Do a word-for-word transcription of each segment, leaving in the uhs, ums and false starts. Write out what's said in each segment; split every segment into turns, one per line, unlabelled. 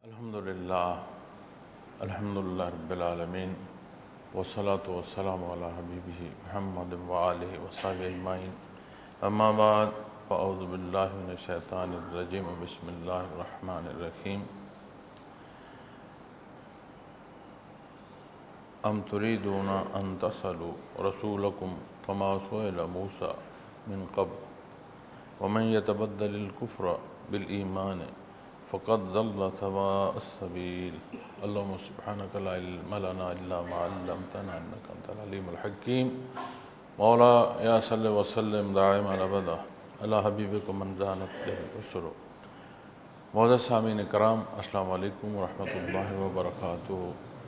الحمدللہ الحمدللہ رب العالمین والصلاة والسلام علی حبیبہ محمد وآلہ وصحبہ اجمعین اما بعد فاعوذ باللہ من الشیطان الرجیم بسم اللہ الرحمن الرحیم ام تريدون ان تصلوا رسولکم فما سئل موسیٰ من قبل ومن يتبدل الكفر بالایمان فقد ضل سواء السبيل اللهم سبحانك لا علم لنا الا ما علمتنا انك انت العليم الحكيم مولا یا صلی وسلم دائما ابدا علی حبیبک من زانت به الرسل. معزز سامعین کرام، السلام علیکم ورحمۃ اللہ وبرکاتہ.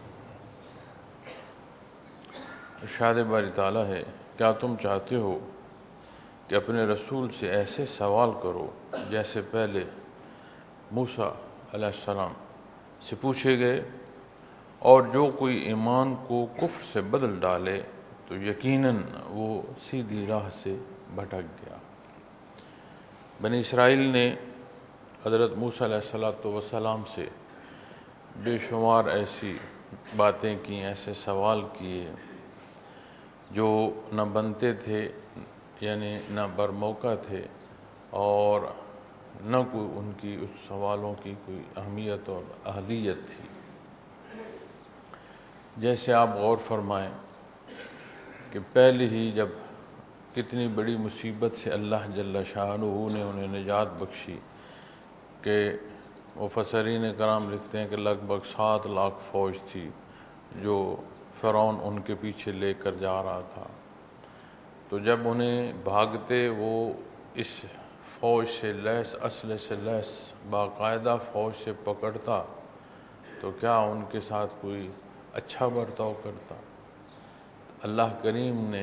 ارشاد باری تعالیٰ ہے، کیا تم چاہتے ہو کہ اپنے رسول سے ایسے سوال کرو جیسے پہلے موسیٰ علیہ السلام سے پوچھے گئے، اور جو کوئی ایمان کو کفر سے بدل ڈالے تو یقیناً وہ سیدھی راہ سے بھٹک گیا. بنی اسرائیل نے حضرت موسیٰ علیہ السلام سے بے شمار ایسی باتیں کی، ایسے سوال کیے جو نہ بنتے تھے، یعنی نہ برموقع تھے، اور نہ کوئی ان کی اس سوالوں کی کوئی اہمیت اور اہلیت تھی. جیسے آپ غور فرمائیں کہ پہلے ہی جب کتنی بڑی مصیبت سے اللہ جل شانہ نے انہیں نجات بخشی کہ مفسرین کرام لکھتے ہیں کہ لگ بھگ سات لاکھ فوج تھی جو فرعون ان کے پیچھے لے کر جا رہا تھا. تو جب انہیں بھاگتے وہ اس فوج سے لیس، اسلحے سے لیس باقاعدہ فوج سے پکڑتا تو کیا ان کے ساتھ کوئی اچھا برتاؤ کرتا؟ اللہ کریم نے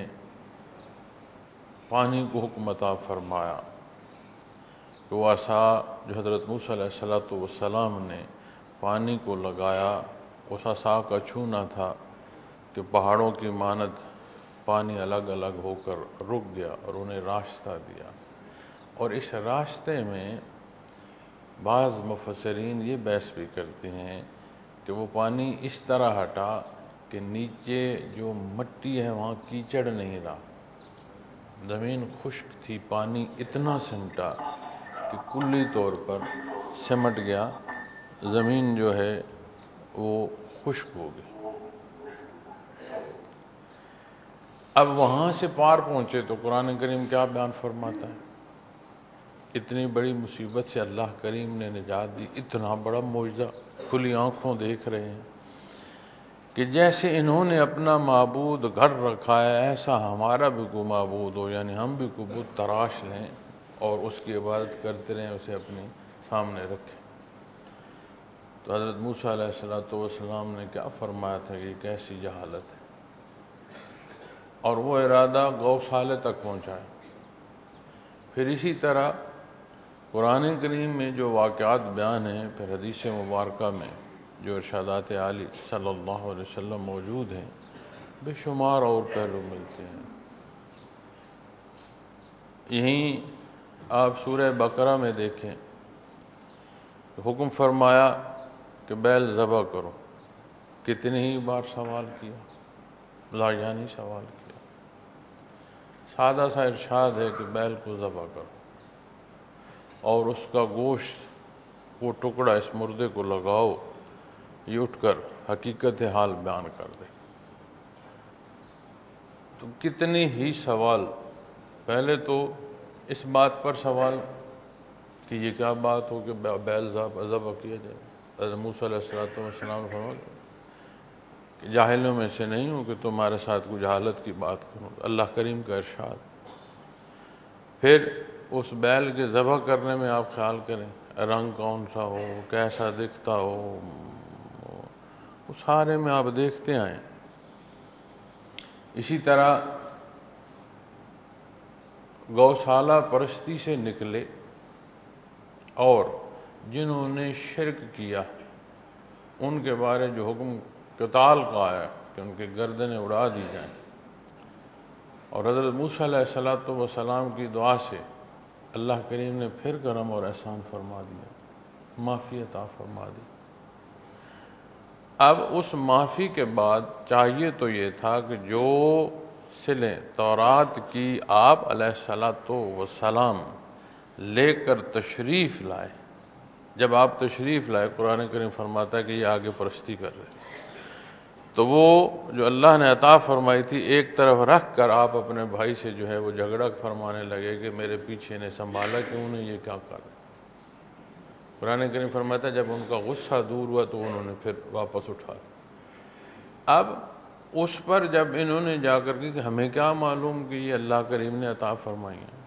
پانی کو حکم عطا فرمایا کہ وہ عصا جو حضرت موسیٰ علیہ السلام نے پانی کو لگایا، اس عصا کا چھونا تھا کہ پہاڑوں کی مانند پانی الگ الگ ہو کر رک گیا اور انہیں راستہ دیا. اور اس راستے میں بعض مفسرین یہ بحث بھی کرتے ہیں کہ وہ پانی اس طرح ہٹا کہ نیچے جو مٹی ہے وہاں کیچڑ نہیں رہا، زمین خشک تھی، پانی اتنا سمٹا کہ کلی طور پر سمٹ گیا، زمین جو ہے وہ خشک ہو گئی. اب وہاں سے پار پہنچے تو قرآن کریم کیا بیان فرماتا ہے؟ اتنی بڑی مصیبت سے اللہ کریم نے نجات دی، اتنا بڑا معجزہ کھلی آنکھوں دیکھ رہے ہیں کہ جیسے انہوں نے اپنا معبود گھر رکھا ہے ایسا ہمارا بھی کوئی معبود ہو، یعنی ہم بھی کوئی بت تراش لیں اور اس کی عبادت کرتے رہیں، اسے اپنے سامنے رکھیں. تو حضرت موسیٰ علیہ السلام نے کیا فرمایا تھا کہ یہ کیسی جہالت ہے، اور وہ ارادہ گوشالے تک پہنچائے. پھر اسی طرح قرآن کریم میں جو واقعات بیان ہیں، پھر حدیث مبارکہ میں جو ارشادات عالی صلی اللہ علیہ وسلم موجود ہیں، بے شمار اور پہلو ملتے ہیں. یہیں آپ سورہ بقرہ میں دیکھیں، حکم فرمایا کہ بیل ذبح کرو. کتنی ہی بار سوال کیا، لاجانی سوال کیا. سادہ سا ارشاد ہے کہ بیل کو ذبح کرو اور اس کا گوشت، وہ ٹکڑا اس مردے کو لگاؤ. یہ اٹھ کر حقیقت حال بیان کر دے. تو کتنے ہی سوال، پہلے تو اس بات پر سوال کہ یہ کیا بات ہو کہ بیل ذبح کیا جائے. حضرت موسیٰ علیہ السلام نے فرمایا کہ جاہلوں میں سے نہیں ہوں کہ تمہارے ساتھ کوئی جہالت کی بات کروں. اللہ کریم کا ارشاد. پھر اس بیل کے ذبح کرنے میں آپ خیال کریں، رنگ کون سا ہو، کیسا دکھتا ہو، اس سارے میں آپ دیکھتے آئیں. اسی طرح گوشالہ پرستی سے نکلے اور جنہوں نے شرک کیا ان کے بارے جو حکم قتال کا آیا کہ ان کی گردنیں اڑا دی جائیں، اور حضرت موسیٰ علیہ السلام کی دعا سے اللہ کریم نے پھر کرم اور احسان فرما دیا، معافی عطا فرما دی. اب اس معافی کے بعد چاہیے تو یہ تھا کہ جو صلیں تورات کی آپ علیہ الصلوۃ والسلام لے کر تشریف لائے، جب آپ تشریف لائے قرآن کریم فرماتا ہے کہ یہ آگے پرستی کر رہے، تو وہ جو اللہ نے عطا فرمائی تھی ایک طرف رکھ کر آپ اپنے بھائی سے جو ہے وہ جھگڑا فرمانے لگے کہ میرے پیچھے نے سنبھالا کیوں نہیں، یہ کیا کر رہے۔ قرآن کریم فرماتا ہے جب ان کا غصہ دور ہوا تو انہوں نے پھر واپس اٹھایا۔ اب اس پر جب انہوں نے جا کر کے کہ ہمیں کیا معلوم کہ یہ اللہ کریم نے عطا فرمائی ہیں،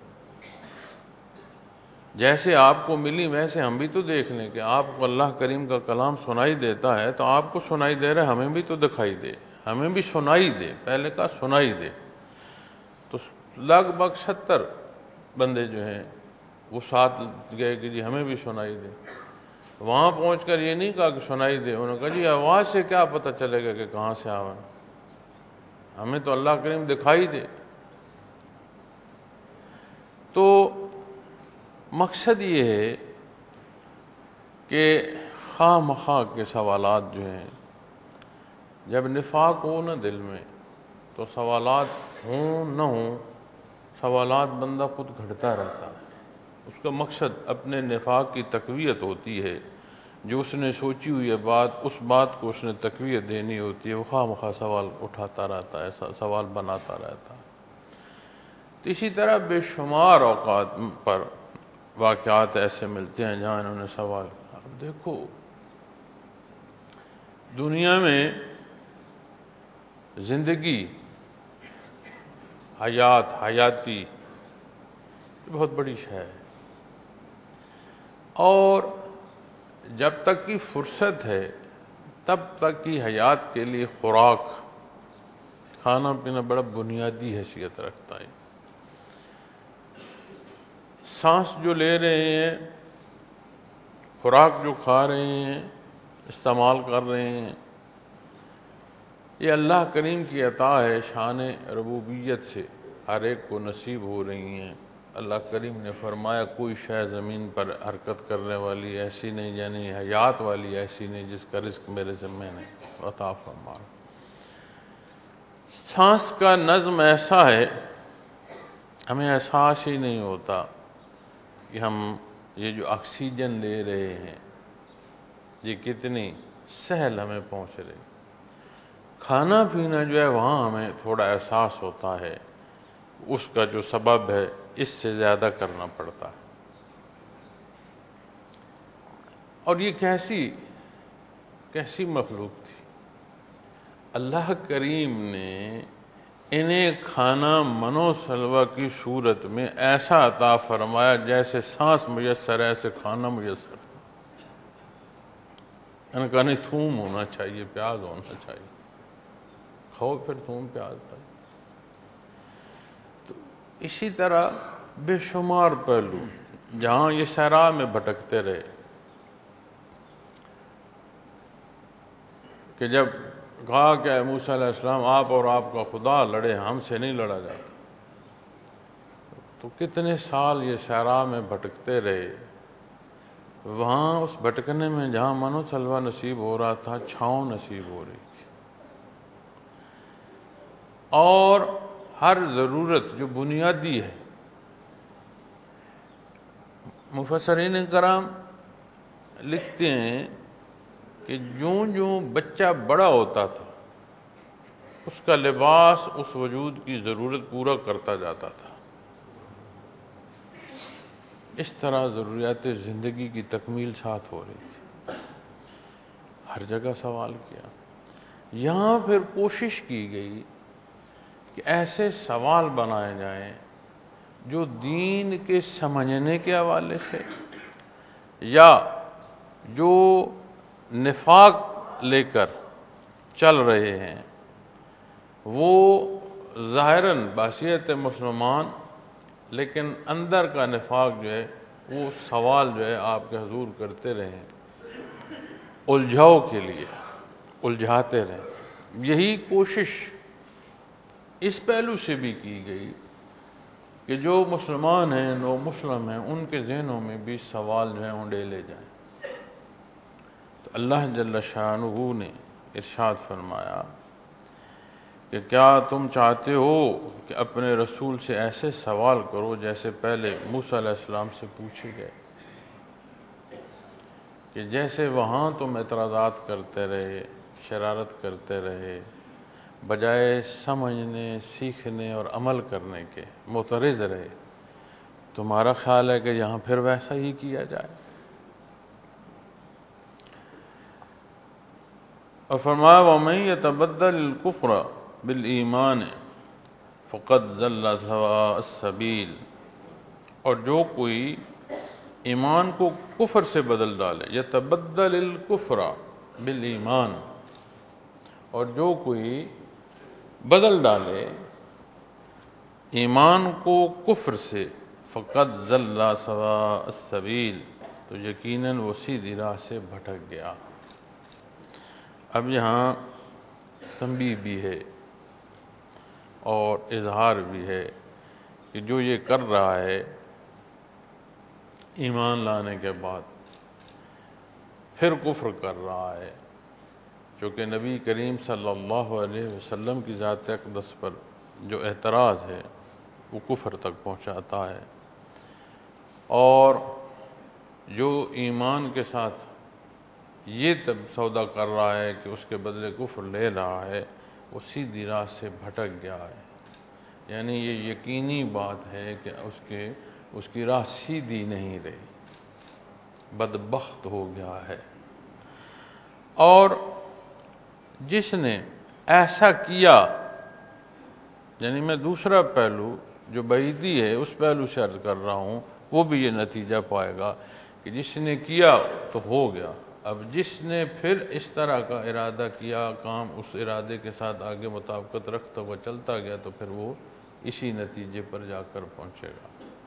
جیسے آپ کو ملی ویسے ہم بھی تو دیکھ لیں کہ آپ کو اللہ کریم کا کلام سنائی دیتا ہے تو آپ کو سنائی دے رہا ہے، ہمیں بھی تو دکھائی دے، ہمیں بھی سنائی دے، پہلے کا سنائی دے۔ تو لگ بھگ ستر بندے جو ہیں وہ ساتھ گئے کہ جی ہمیں بھی سنائی دے۔ وہاں پہنچ کر یہ نہیں کہا کہ سنائی دے، انہوں نے کہا جی آواز سے کیا پتہ چلے گا کہ کہاں سے آواز، ہمیں تو اللہ کریم دکھائی دے۔ تو مقصد یہ ہے کہ خواہ مخواہ کے سوالات جو ہیں، جب نفاق ہو نا دل میں تو سوالات ہوں نہ ہوں، سوالات بندہ خود گھڑتا رہتا ہے۔ اس کا مقصد اپنے نفاق کی تقویت ہوتی ہے، جو اس نے سوچی ہوئی ہے بات، اس بات کو اس نے تقویت دینی ہوتی ہے، وہ خواہ مخواہ سوال اٹھاتا رہتا ہے، سوال بناتا رہتا ہے۔ تو اسی طرح بے شمار اوقات پر واقعات ایسے ملتے ہیں جہاں انہوں نے سوال کیا۔ اب دیکھو دنیا میں زندگی، حیات، حیاتی بہت بڑی شے ہے، اور جب تک کی فرصت ہے تب تک کی حیات کے لیے خوراک، کھانا پینا بڑا بنیادی حیثیت رکھتا ہے۔ سانس جو لے رہے ہیں، خوراک جو کھا رہے ہیں، استعمال کر رہے ہیں، یہ اللہ کریم کی عطا ہے، شان ربوبیت سے ہر ایک کو نصیب ہو رہی ہیں۔ اللہ کریم نے فرمایا کوئی شے زمین پر حرکت کرنے والی ایسی نہیں، یعنی حیات والی ایسی نہیں جس کا رزق میرے ذمہ نہیں عطا فرما۔ سانس کا نظم ایسا ہے ہمیں احساس ہی نہیں ہوتا کہ ہم یہ جو آکسیجن لے رہے ہیں یہ کتنی سہل ہمیں پہنچ رہی۔ کھانا پینا جو ہے وہاں ہمیں تھوڑا احساس ہوتا ہے، اس کا جو سبب ہے اس سے زیادہ کرنا پڑتا ہے۔ اور یہ کیسی کیسی مخلوق تھی، اللہ کریم نے انہیں کھانا منو سلوہ کی صورت میں ایسا عطا فرمایا جیسے سانس میسر ہے ایسے کھانا میسر۔ انہوں نے کہا نہیں تھوم ہونا چاہیے، پیاز ہونا چاہیے، کھاؤ پھر تھوم پیاز پائے۔ تو اسی طرح بے شمار پہلو جہاں یہ صحرا میں بھٹکتے رہے کہ جب کہا کہ اے موسیٰ علیہ السلام آپ اور آپ کا خدا لڑے، ہم سے نہیں لڑا جاتا، تو کتنے سال یہ صحرا میں بھٹکتے رہے۔ وہاں اس بھٹکنے میں جہاں من و سلوہ نصیب ہو رہا تھا، چھاؤں نصیب ہو رہی تھی، اور ہر ضرورت جو بنیادی ہے، مفسرین کرام لکھتے ہیں کہ جوں جوں بچہ بڑا ہوتا تھا اس کا لباس اس وجود کی ضرورت پورا کرتا جاتا تھا۔ اس طرح ضروریات زندگی کی تکمیل ساتھ ہو رہی تھی۔ ہر جگہ سوال کیا، یہاں پھر کوشش کی گئی کہ ایسے سوال بنائے جائیں جو دین کے سمجھنے کے حوالے سے یا جو نفاق لے کر چل رہے ہیں وہ ظاہراً بحیثیت مسلمان، لیکن اندر کا نفاق جو ہے وہ سوال جو ہے آپ کے حضور کرتے رہیں، الجھاؤ کے لیے الجھاتے رہیں۔ یہی کوشش اس پہلو سے بھی کی گئی کہ جو مسلمان ہیں، نو مسلم ہیں، ان کے ذہنوں میں بھی سوال جو ہیں اونڈیلے جائیں۔ تو تو اللہ جل شانہ نے ارشاد فرمایا کہ کیا تم چاہتے ہو کہ اپنے رسول سے ایسے سوال کرو جیسے پہلے موسیٰ علیہ السلام سے پوچھے گئے، کہ جیسے وہاں تم اعتراضات کرتے رہے، شرارت کرتے رہے، بجائے سمجھنے، سیکھنے اور عمل کرنے کے معترض رہے، تمہارا خیال ہے کہ یہاں پھر ویسا ہی کیا جائے؟ اور فرمایا وَمَن يَتَبَدَّلِ الْكُفْرَ بِالْإِيمَانِ فَقَدْ ضَلَّ سَوَاءَ السَّبِيلِ، اور جو کوئی ایمان کو کفر سے بدل ڈالے، یتبدل الکفر بالایمان، اور جو کوئی بدل ڈالے ایمان کو کفر سے، فقد ضل سواء السبیل، تو یقیناً وہ سیدھی راہ سے بھٹک گیا۔ اب یہاں تنبیہ بھی ہے اور اظہار بھی ہے کہ جو یہ کر رہا ہے ایمان لانے کے بعد پھر کفر کر رہا ہے، چونکہ نبی کریم صلی اللہ علیہ وسلم کی ذات اقدس پر جو اعتراض ہے وہ کفر تک پہنچاتا ہے، اور جو ایمان کے ساتھ یہ تب سودا کر رہا ہے کہ اس کے بدلے کفر لے رہا ہے، وہ سیدھی راہ سے بھٹک گیا ہے۔ یعنی یہ یقینی بات ہے کہ اس کے اس کی راہ سیدھی نہیں رہی، بدبخت ہو گیا ہے۔ اور جس نے ایسا کیا، یعنی میں دوسرا پہلو جو بعیدی ہے اس پہلو سے عرض کر رہا ہوں، وہ بھی یہ نتیجہ پائے گا کہ جس نے کیا تو ہو گیا، اب جس نے پھر اس طرح کا ارادہ کیا، کام اس ارادے کے ساتھ آگے مطابقت رکھتا ہوا چلتا گیا، تو پھر وہ اسی نتیجے پر جا کر پہنچے گا۔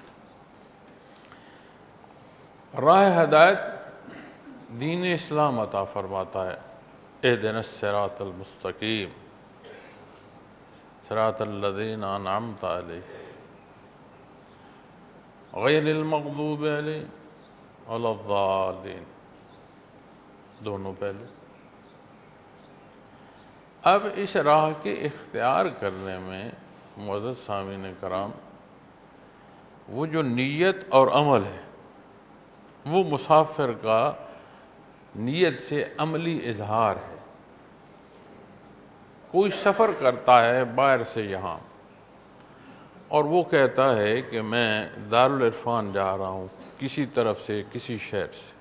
راہ ہدایت دین اسلام عطا فرماتا ہے، اہدنا الصراط المستقیم صراط الذین انعمت علیہم غیر المغضوب علیہم ولا الضالین، دونوں پہلو۔ اب اس راہ کے اختیار کرنے میں معزز سامعین کرام، وہ جو نیت اور عمل ہے وہ مسافر کا نیت سے عملی اظہار ہے۔ کوئی سفر کرتا ہے باہر سے یہاں اور وہ کہتا ہے کہ میں دارالعرفان جا رہا ہوں کسی طرف سے، کسی شہر سے،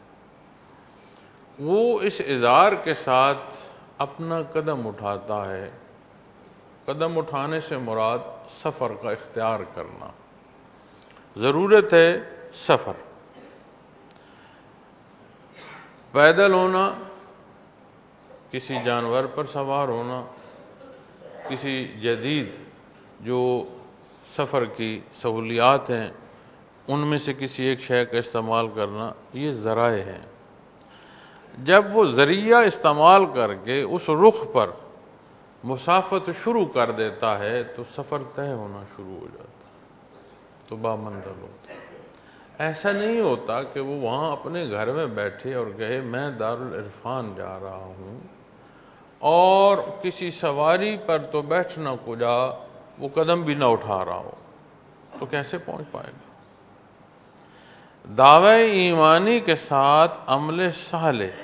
وہ اس اظہار کے ساتھ اپنا قدم اٹھاتا ہے۔ قدم اٹھانے سے مراد سفر کا اختیار کرنا، ضرورت ہے سفر، پیدل ہونا، کسی جانور پر سوار ہونا، کسی جدید جو سفر کی سہولیات ہیں ان میں سے کسی ایک شے کا استعمال کرنا، یہ ذرائع ہیں۔ جب وہ ذریعہ استعمال کر کے اس رخ پر مسافت شروع کر دیتا ہے تو سفر طے ہونا شروع ہو جاتا ہے، تو بامنزل ہوتا ہے۔ ایسا نہیں ہوتا کہ وہ وہاں اپنے گھر میں بیٹھے اور کہے میں دارالعرفان جا رہا ہوں، اور کسی سواری پر تو بیٹھنا کجا، وہ قدم بھی نہ اٹھا رہا ہو، تو کیسے پہنچ پائے گا؟ دعوی ایمانی کے ساتھ عمل صالح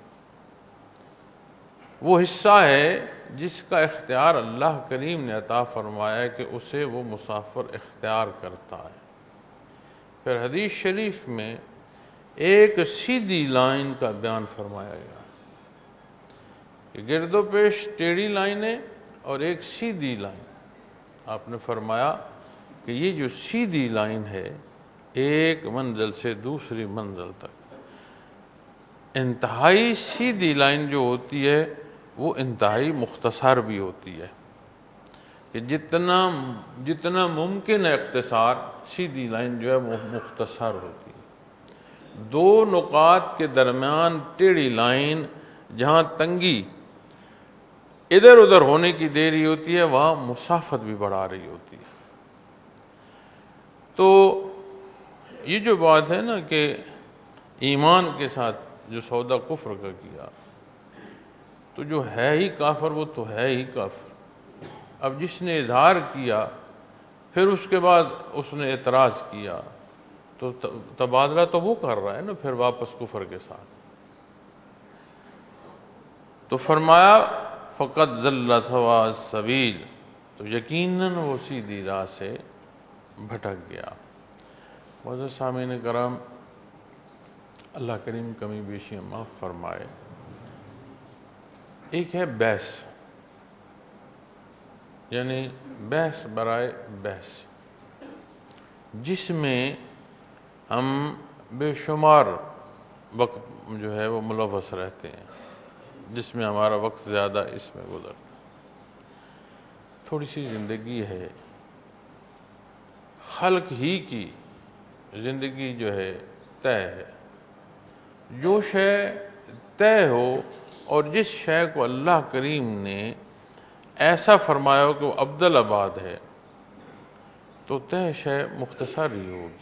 وہ حصہ ہے جس کا اختیار اللہ کریم نے عطا فرمایا کہ اسے وہ مسافر اختیار کرتا ہے۔ پھر حدیث شریف میں ایک سیدھی لائن کا بیان فرمایا گیا کہ گرد و پیش ٹیڑھی لائنیں اور ایک سیدھی لائن۔ آپ نے فرمایا کہ یہ جو سیدھی لائن ہے ایک منزل سے دوسری منزل تک، انتہائی سیدھی لائن جو ہوتی ہے وہ انتہائی مختصر بھی ہوتی ہے، کہ جتنا جتنا ممکن ہے اختصار، سیدھی لائن جو ہے وہ مختصر ہوتی ہے۔ دو نقاط کے درمیان ٹیڑھی لائن، جہاں تنگی ادھر ادھر ہونے کی دیری ہوتی ہے وہاں مسافت بھی بڑھا رہی ہوتی ہے۔ تو یہ جو بات ہے نا کہ ایمان کے ساتھ جو سودا کفر کا کیا، تو جو ہے ہی کافر وہ تو ہے ہی کافر۔ اب جس نے اظہار کیا پھر اس کے بعد اس نے اعتراض کیا تو تبادلہ تو وہ کر رہا ہے نا پھر واپس کفر کے ساتھ۔ تو فرمایا فقط ضل سواء السبیل، تو یقیناً وہ سیدھی راہ سے بھٹک گیا۔ معزز سامعین کرام، اللہ کریم کمی بیشی معاف فرمائے۔ ایک ہے بحث، یعنی بحث برائے بحث، جس میں ہم بے شمار وقت جو ہے وہ ملوث رہتے ہیں، جس میں ہمارا وقت زیادہ اس میں گزرتا۔ تھوڑی سی زندگی ہے، خلق ہی کی زندگی جو ہے طے ہے۔ جو شے طے ہو اور جس شے کو اللہ کریم نے ایسا فرمایا ہو کہ وہ ابدل آباد ہے، تو طے شے مختصر ہی ہوگی۔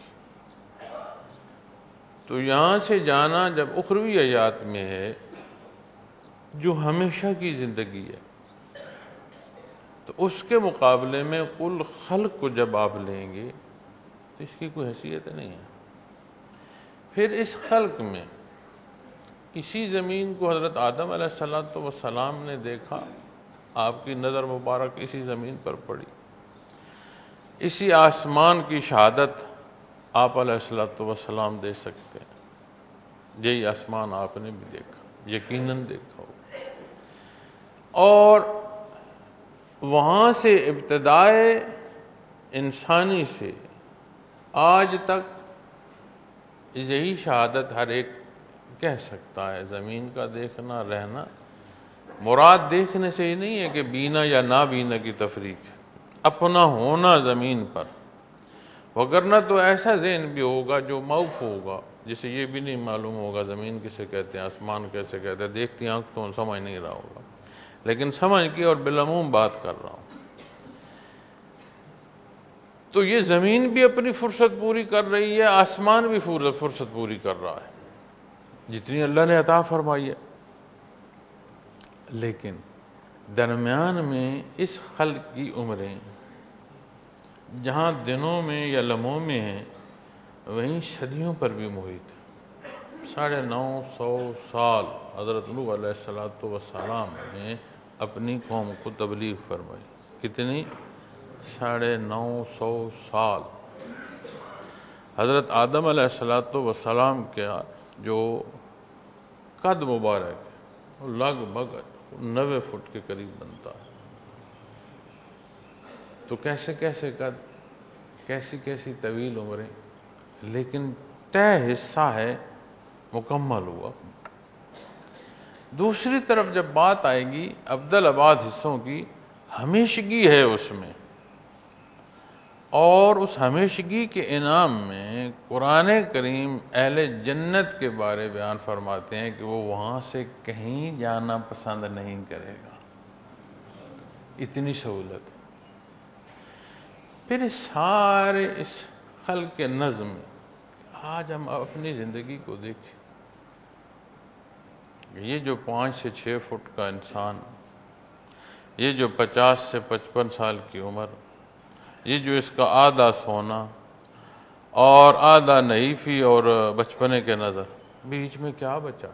تو یہاں سے جانا جب اخروی حیات میں ہے جو ہمیشہ کی زندگی ہے، تو اس کے مقابلے میں کل خلق کو جب آپ لیں گے تو اس کی کوئی حیثیت نہیں ہے۔ پھر اس خلق میں اسی زمین کو حضرت آدم علیہ السلام نے دیکھا، آپ کی نظر مبارک اسی زمین پر پڑی۔ اسی آسمان کی شہادت آپ علیہ السلام دے سکتے ہیں، یہی آسمان آپ نے بھی دیکھا، یقیناً دیکھا ہو۔ اور وہاں سے ابتدائے انسانی سے آج تک یہی شہادت ہر ایک کہہ سکتا ہے۔ زمین کا دیکھنا رہنا مراد دیکھنے سے ہی نہیں ہے کہ بینا یا نہ بینا کی تفریق ہے، اپنا ہونا زمین پر، وگرنہ تو ایسا ذہن بھی ہوگا جو موف ہوگا، جسے یہ بھی نہیں معلوم ہوگا زمین کسے کہتے ہیں، آسمان کیسے کہتے ہیں، دیکھتی آنکھ تو سمجھ نہیں رہا ہوگا، لیکن سمجھ کی اور بالعموم بات کر رہا ہوں۔ تو یہ زمین بھی اپنی فرصت پوری کر رہی ہے، آسمان بھی فرصت پوری کر رہا ہے جتنی اللہ نے عطا فرمائی ہے، لیکن درمیان میں اس خلق کی عمریں جہاں دنوں میں یا لمحوں میں ہیں، وہیں صدیوں پر بھی محیط ہے۔ ساڑھے نو سو سال حضرت نوح علیہ السلام نے اپنی قوم کو تبلیغ فرمائی۔ کتنی؟ ساڑھے نو سو سال۔ حضرت آدم علیہ السلام کا جو قد مبارک ہے وہ لگ بھگ نوے فٹ کے قریب بنتا ہے۔ تو کیسے کیسے قد، کیسی کیسی طویل عمریں، لیکن طے حصہ ہے، مکمل ہوا۔ دوسری طرف جب بات آئے گی ابدل آباد حصوں کی، ہمیشگی ہے اس میں، اور اس ہمیشگی کے انعام میں قرآن کریم اہل جنت کے بارے بیان فرماتے ہیں کہ وہ وہاں سے کہیں جانا پسند نہیں کرے گا، اتنی سہولت۔ پھر سارے اس خلق کے نظم میں آج ہم اپنی زندگی کو دیکھیں، یہ جو پانچ سے چھ فٹ کا انسان، یہ جو پچاس سے پچپن سال کی عمر، یہ جو اس کا آدھا سونا اور آدھا نحیفی اور بچپنے کے نظر، بیچ میں کیا بچا؟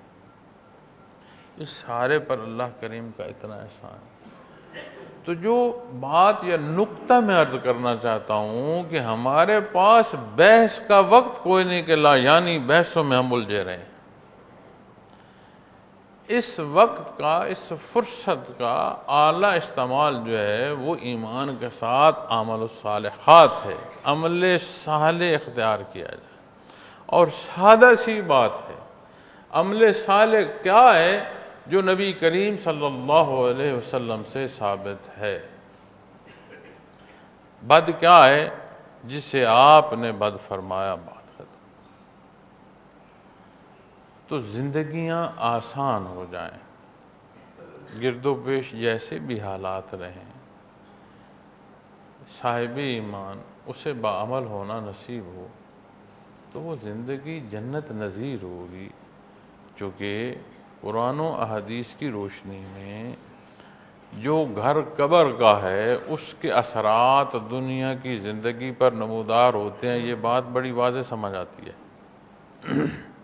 اس سارے پر اللہ کریم کا اتنا احسان ہے۔ تو جو بات یا نقطہ میں عرض کرنا چاہتا ہوں کہ ہمارے پاس بحث کا وقت کوئی نہیں کہ لا یعنی بحثوں میں ہم الجھے رہے ہیں۔ اس وقت کا، اس فرصت کا اعلیٰ استعمال جو ہے وہ ایمان کے ساتھ عمل الصالحات ہے، عمل صالح اختیار کیا جائے۔ اور سادہ سی بات ہے، عمل صالح کیا ہے؟ جو نبی کریم صلی اللہ علیہ وسلم سے ثابت ہے۔ بد کیا ہے؟ جسے آپ نے بد فرمایا، بات ختم۔ تو زندگیاں آسان ہو جائیں، گرد و پیش جیسے بھی حالات رہیں، صاحب ایمان اسے بعمل ہونا نصیب ہو تو وہ زندگی جنت نظیر ہوگی۔ چونکہ قرآن و احادیث کی روشنی میں جو گھر قبر کا ہے اس کے اثرات دنیا کی زندگی پر نمودار ہوتے ہیں، یہ بات بڑی واضح سمجھ آتی ہے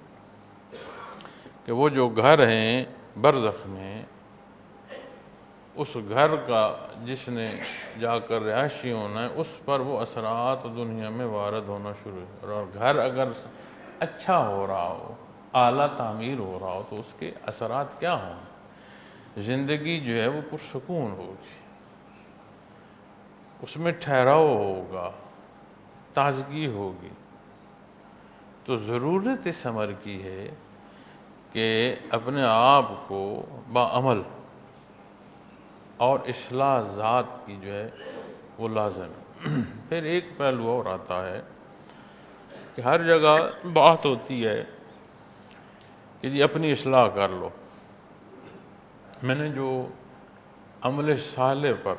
کہ وہ جو گھر ہیں برزخ میں، اس گھر کا جس نے جا کر رہائشی ہونا ہے، اس پر وہ اثرات دنیا میں وارد ہونا شروع ہو، اور گھر اگر اچھا ہو رہا ہو، اعلیٰ تعمیر ہو رہا ہو، تو اس کے اثرات کیا ہوں؟ زندگی جو ہے وہ پرسکون ہوگی، اس میں ٹھہراؤ ہوگا، تازگی ہوگی۔ تو ضرورت اس امر کی ہے کہ اپنے آپ کو باعمل اور اصلاح ذات کی جو ہے وہ لازم ہے۔ پھر ایک پہلو اور آتا ہے کہ ہر جگہ بات ہوتی ہے کہ جی اپنی اصلاح کر لو۔ میں نے جو عمل صالح پر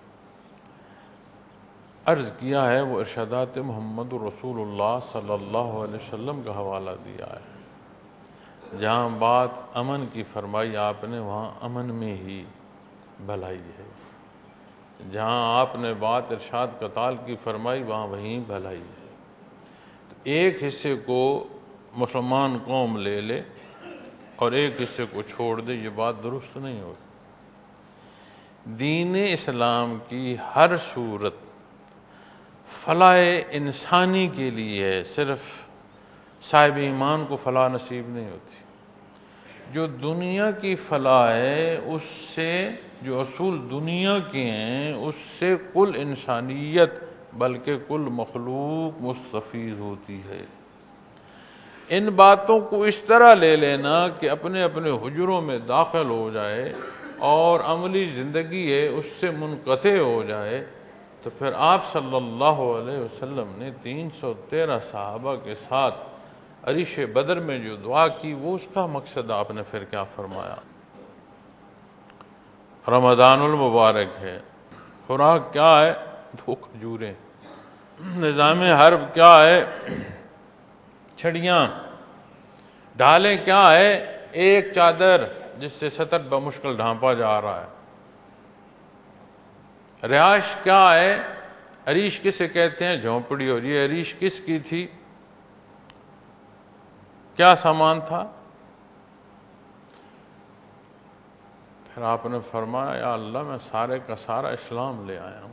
عرض کیا ہے وہ ارشادات محمد رسول اللہ صلی اللہ علیہ وسلم کا حوالہ دیا ہے۔ جہاں بات امن کی فرمائی آپ نے، وہاں امن میں ہی بھلائی ہے۔ جہاں آپ نے بات ارشاد قتال کی فرمائی، وہاں وہیں بھلائی ہے۔ تو ایک حصے کو مسلمان قوم لے لے اور ایک حصے کو چھوڑ دے، یہ بات درست نہیں ہوتی۔ دین اسلام کی ہر صورت فلاح انسانی کے لیے ہے، صرف صاحب ایمان کو فلاح نصیب نہیں ہوتی۔ جو دنیا کی فلاح ہے، اس سے جو اصول دنیا کے ہیں، اس سے کل انسانیت بلکہ کل مخلوق مستفید ہوتی ہے۔ ان باتوں کو اس طرح لے لینا کہ اپنے اپنے حجروں میں داخل ہو جائے اور عملی زندگی ہے اس سے منقطع ہو جائے، تو پھر آپ صلی اللہ علیہ وسلم نے تین سو تیرہ صحابہ کے ساتھ عریش بدر میں جو دعا کی، وہ اس کا مقصد آپ نے پھر کیا فرمایا؟ رمضان المبارک ہے، خوراک کیا ہے؟ دو کھجوریں۔ نظام حرب کیا ہے؟ چھڑیاں۔ ڈھالیں کیا ہے؟ ایک چادر جس سے سطر بمشکل ڈھانپا جا رہا ہے۔ رہائش کیا ہے؟ عریش کسے کہتے ہیں؟ جھونپڑی۔ اور یہ عریش کس کی تھی؟ کیا سامان تھا؟ پھر آپ نے فرمایا یا اللہ میں سارے کا سارا اسلام لے آیا ہوں۔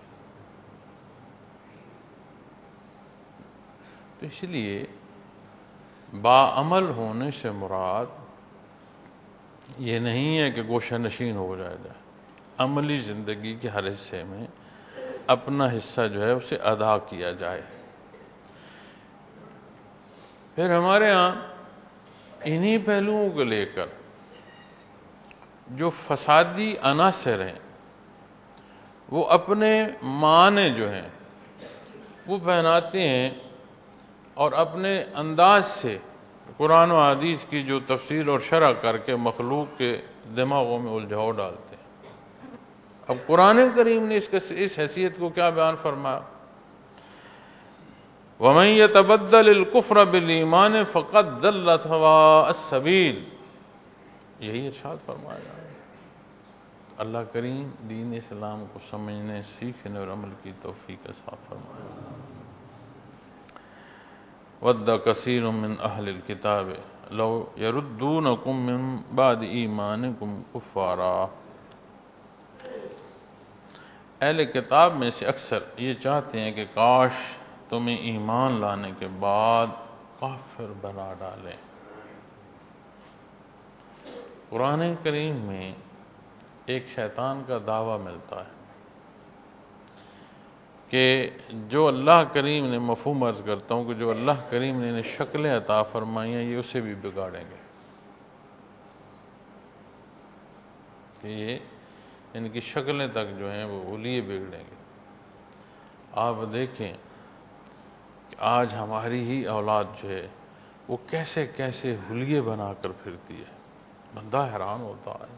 تو اس لیے باعمل ہونے سے مراد یہ نہیں ہے کہ گوشہ نشین ہو جائے جائے، عملی زندگی کے ہر حصے میں اپنا حصہ جو ہے اسے ادا کیا جائے۔ پھر ہمارے ہاں انہی پہلوؤں کو لے کر جو فسادی عناصر ہیں وہ اپنے معنی جو ہیں وہ پہناتے ہیں اور اپنے انداز سے قرآن و حدیث کی جو تفسیر اور شرح کر کے مخلوق کے دماغوں میں الجھاؤ ڈالتے ہیں۔ اب قرآن کریم نے اس اس حیثیت کو کیا بیان فرمایا؟ وَمَن يَتَبَدَّلِ الْكُفْرَ بِالْإِيمَانِ فَقَدْ ضَلَّ سَوَاءَ السَّبِيلِ، یہی ارشاد فرمایا جا رہا ہے۔ اللہ کریم دین اسلام کو سمجھنے، سیکھنے اور عمل کی توفیق عطا فرمائے۔ وَدَّ كَثِيرٌ مِّنْ أَهْلِ الْكِتَابِ لَوْ يَرُدُّونَكُم مِّن بَعْدِ إِيمَانِكُمْ كُفَّارًا۔ اہل کتاب میں سے اکثر یہ چاہتے ہیں کہ کاش تمہیں ایمان لانے کے بعد کافر بنا ڈالیں۔ قرآن کریم میں ایک شیطان کا دعویٰ ملتا ہے کہ جو اللہ کریم نے، مفہوم عرض کرتا ہوں کہ جو اللہ کریم نے انہیں شکلیں عطا فرمائی ہیں، یہ اسے بھی بگاڑیں گے، کہ یہ ان کی شکلیں تک جو ہیں وہ حلیے بگڑیں گے۔ آپ دیکھیں کہ آج ہماری ہی اولاد جو ہے وہ کیسے کیسے حلیے بنا کر پھرتی ہے، بندہ حیران ہوتا ہے۔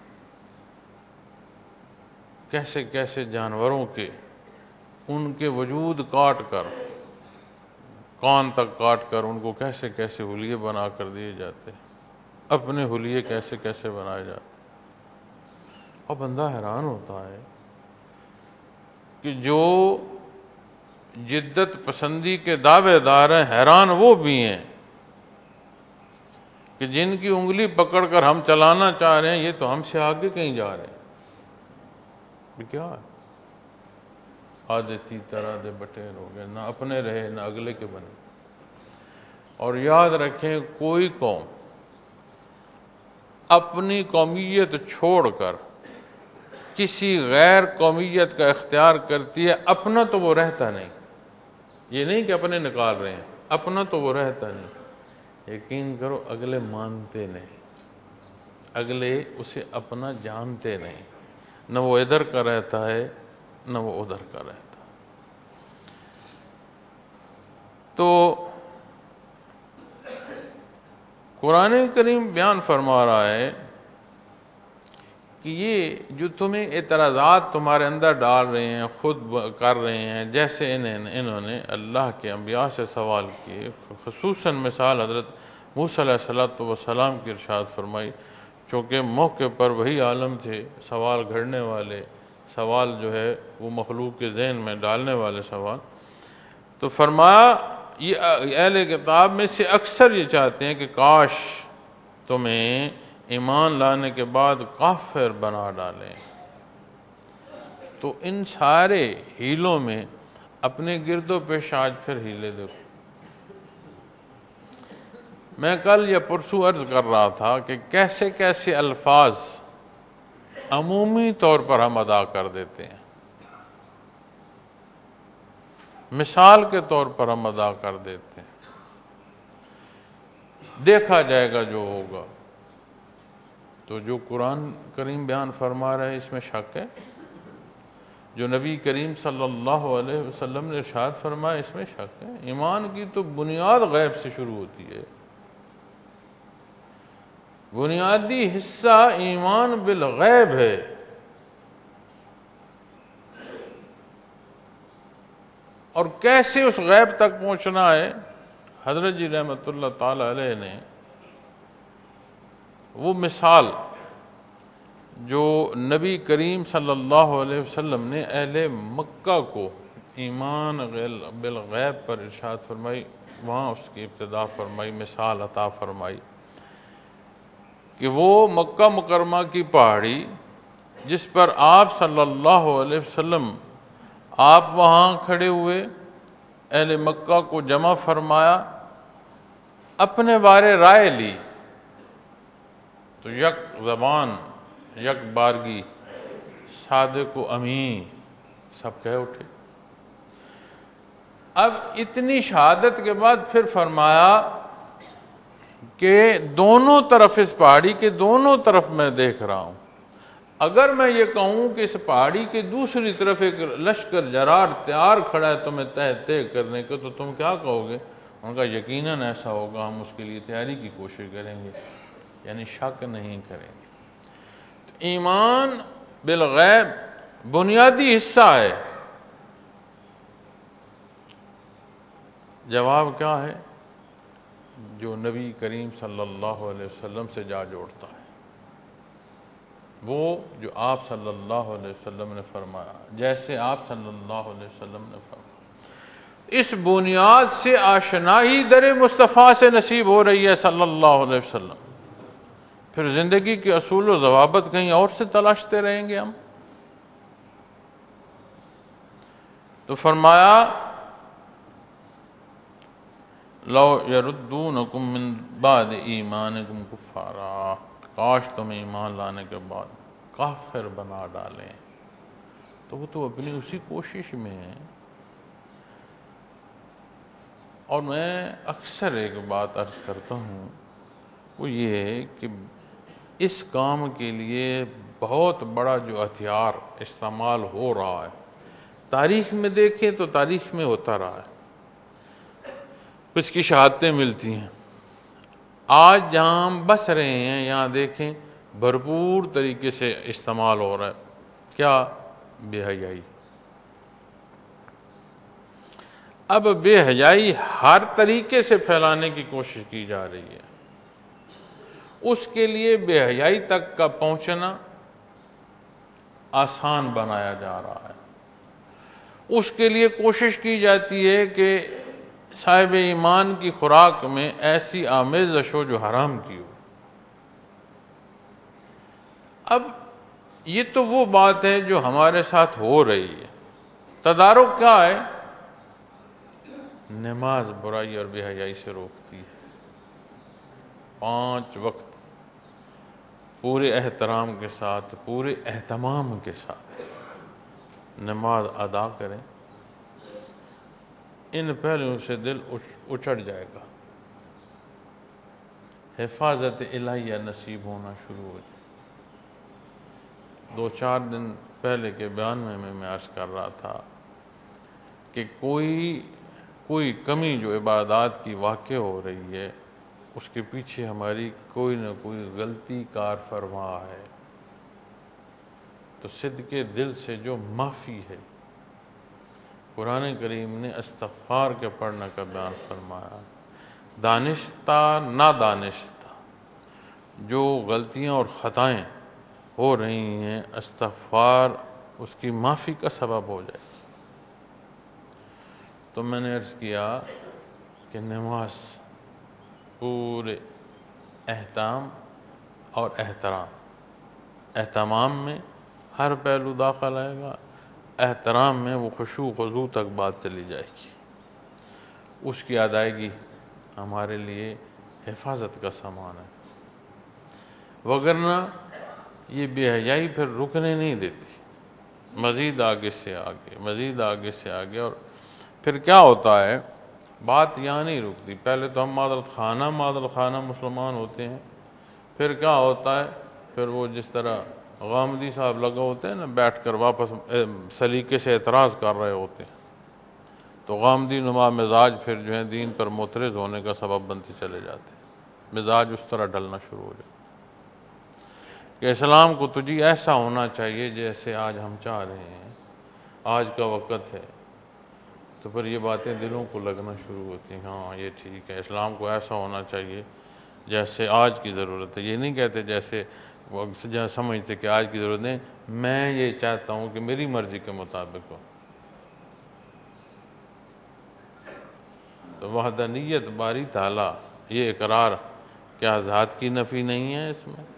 کیسے کیسے جانوروں کے ان کے وجود کاٹ کر، کان تک کاٹ کر ان کو کیسے کیسے حلیے بنا کر دیے جاتے ہیں۔ اپنے حلیے کیسے کیسے بنائے جاتے، اور بندہ حیران ہوتا ہے کہ جو جدت پسندی کے دعوے دار ہیں، حیران وہ بھی ہیں کہ جن کی انگلی پکڑ کر ہم چلانا چاہ رہے ہیں یہ تو ہم سے آگے کہیں جا رہے ہیں۔ کیا ہے؟ آدھے تھی طرح دے بٹیر ہو گئے، نہ اپنے رہے نہ اگلے کے بنے۔ اور یاد رکھیں، کوئی قوم اپنی قومیت چھوڑ کر کسی غیر قومیت کا اختیار کرتی ہے، اپنا تو وہ رہتا نہیں۔ یہ نہیں کہ اپنے نکال رہے ہیں، اپنا تو وہ رہتا نہیں۔ یقین کرو اگلے مانتے نہیں، اگلے اسے اپنا جانتے نہیں، نہ وہ ادھر کا رہتا ہے نہ وہ ادھر کا رہتا۔ تو قرآن کریم بیان فرما رہا ہے کہ یہ جو تمہیں اعتراضات تمہارے اندر ڈال رہے ہیں، خود کر رہے ہیں، جیسے انہیں انہوں نے اللہ کے انبیاء سے سوال کیے، خصوصاً مثال حضرت موسیٰ علیہ السلام کی ارشاد فرمائی، چونکہ موقع پر وہی عالم تھے، سوال گھڑنے والے، سوال جو ہے وہ مخلوق کے ذہن میں ڈالنے والے سوال۔ تو فرمایا یہ اہل کتاب میں سے اکثر یہ چاہتے ہیں کہ کاش تمہیں ایمان لانے کے بعد کافر بنا ڈالیں۔ تو ان سارے ہیلوں میں اپنے گرد و پیش آج پھر ہیلے دیکھو۔ میں کل یا پرسوں عرض کر رہا تھا کہ کیسے کیسے الفاظ عمومی طور پر ہم ادا کر دیتے ہیں، مثال کے طور پر ہم ادا کر دیتے ہیں، دیکھا جائے گا جو ہوگا۔ تو جو قرآن کریم بیان فرما رہا ہے اس میں شک ہے؟ جو نبی کریم صلی اللہ علیہ وسلم نے ارشاد فرمایا اس میں شک ہے؟ ایمان کی تو بنیاد غیب سے شروع ہوتی ہے۔ بنیادی حصہ ایمان بالغیب ہے۔ اور کیسے اس غیب تک پہنچنا ہے؟ حضرت جی رحمۃ اللہ تعالی علیہ نے وہ مثال جو نبی کریم صلی اللہ علیہ وسلم نے اہل مکہ کو ایمان بالغیب پر ارشاد فرمائی، وہاں اس کی ابتدا فرمائی، مثال عطا فرمائی کہ وہ مکہ مکرمہ کی پہاڑی جس پر آپ صلی اللہ علیہ وسلم آپ وہاں کھڑے ہوئے، اہل مکہ کو جمع فرمایا، اپنے بارے رائے لی، تو یک زبان یک بارگی صادق و امین سب کہہ اٹھے۔ اب اتنی شہادت کے بعد پھر فرمایا کہ دونوں طرف اس پہاڑی کے دونوں طرف میں دیکھ رہا ہوں، اگر میں یہ کہوں کہ اس پہاڑی کے دوسری طرف ایک لشکر جرار تیار کھڑا ہے تمہیں تہ طے کرنے کو، تو تم کیا کہو گے؟ ان کا یقیناً ایسا ہوگا، ہم اس کے لیے تیاری کی کوشش کریں گے، یعنی شک نہیں کریں گے۔ تو ایمان بالغیب بنیادی حصہ ہے۔ جواب کیا ہے؟ جو نبی کریم صلی اللہ علیہ وسلم سے جا جوڑتا ہے، وہ جو آپ صلی اللہ علیہ وسلم نے فرمایا، جیسے آپ صلی اللہ علیہ وسلم نے فرمایا، اس بنیاد سے آشنائی در مصطفیٰ سے نصیب ہو رہی ہے صلی اللہ علیہ وسلم۔ پھر زندگی کے اصول و ضوابط کہیں اور سے تلاشتے رہیں گے ہم؟ تو فرمایا لو یردونکم من بعد ایمانکم کفارا، کاش تم ایمان لانے کے بعد کافر بنا ڈالیں۔ تو وہ تو اپنی اسی کوشش میں ہے۔ اور میں اکثر ایک بات عرض کرتا ہوں، وہ یہ ہے کہ اس کام کے لیے بہت بڑا جو ہتھیار استعمال ہو رہا ہے، تاریخ میں دیکھیں تو تاریخ میں ہوتا رہا ہے، اس کی شہادتیں ملتی ہیں۔ آج جہاں ہم بس رہے ہیں یہاں دیکھیں بھرپور طریقے سے استعمال ہو رہا ہے۔ کیا؟ بے حیائی۔ اب بے حیائی ہر طریقے سے پھیلانے کی کوشش کی جا رہی ہے، اس کے لیے بے حیائی تک کا پہنچنا آسان بنایا جا رہا ہے. اس کے لیے کوشش کی جاتی ہے کہ صاحب ایمان کی خوراک میں ایسی آمیزش ہو جو حرام کی ہو. اب یہ تو وہ بات ہے جو ہمارے ساتھ ہو رہی ہے. تدارک کیا ہے؟ نماز برائی اور بے حیائی سے روکتی ہے. پانچ وقت پورے احترام کے ساتھ، پورے اہتمام کے ساتھ نماز ادا کریں. ان پہلوؤں سے دل اچڑ جائے گا، حفاظت الہیہ نصیب ہونا شروع ہو جائے. دو چار دن پہلے کے بیان میں میں عرض کر رہا تھا کہ کوئی کوئی کمی جو عبادات کی واقع ہو رہی ہے اس کے پیچھے ہماری کوئی نہ کوئی غلطی کار فرما ہے. تو صدقے دل سے جو معافی ہے، قرآن کریم نے استغفار کے پڑھنے کا بیان فرمایا. دانستہ نادانستہ جو غلطیاں اور خطائیں ہو رہی ہیں، استغفار اس کی معافی کا سبب ہو جائے. تو میں نے عرض کیا کہ نماز پورے احتام اور احترام، اہتمام میں ہر پہلو داخل آئے گا، احترام میں وہ خشوع خضوع تک بات چلی جائے گی. اس کی ادائیگی ہمارے لیے حفاظت کا سامان ہے. وگرنہ یہ بے حیائی پھر رکنے نہیں دیتی، مزید آگے سے آگے، مزید آگے سے آگے. اور پھر کیا ہوتا ہے، بات یہاں نہیں رکتی. پہلے تو ہم معذرت خانہ معذرت خانہ مسلمان ہوتے ہیں، پھر کیا ہوتا ہے، پھر وہ جس طرح غامدی صاحب لگا ہوتے ہیں نا، بیٹھ کر واپس سلیقے سے اعتراض کر رہے ہوتے ہیں، تو غامدی نما مزاج پھر جو ہے دین پر معترض ہونے کا سبب بنتے چلے جاتے ہیں. مزاج اس طرح ڈلنا شروع ہو جائے کہ اسلام کو تجھی ایسا ہونا چاہیے جیسے آج ہم چاہ رہے ہیں، آج کا وقت ہے. تو پھر یہ باتیں دلوں کو لگنا شروع ہوتی ہیں، ہاں یہ ٹھیک ہے، اسلام کو ایسا ہونا چاہیے جیسے آج کی ضرورت ہے. یہ نہیں کہتے جیسے وہ جہاں سمجھتے کہ آج کی ضرورت نہیں، میں یہ چاہتا ہوں کہ میری مرضی کے مطابق ہو. تو وحدانیت باری تعالیٰ یہ اقرار کیا ذات کی نفی نہیں ہے اس میں؟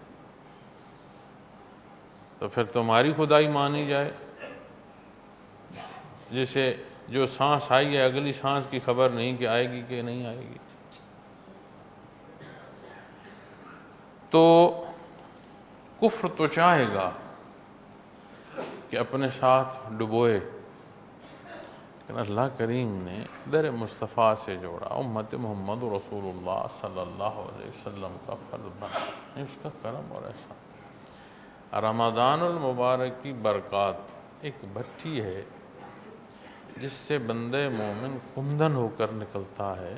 تو پھر تمہاری خدائی مانی جائے. جسے جو سانس آئی ہے اگلی سانس کی خبر نہیں کہ آئے گی کہ نہیں آئے گی. تو کفر تو چاہے گا کہ اپنے ساتھ ڈبوئے، لیکن اللہ کریم نے در مصطفیٰ سے جوڑا. امت محمد رسول اللہ صلی اللہ علیہ وسلم کا فرض بنا، اس کا کرم اور احسان. رمضان المبارک کی برکات ایک بھٹی ہے جس سے بندے مومن کمدن ہو کر نکلتا ہے.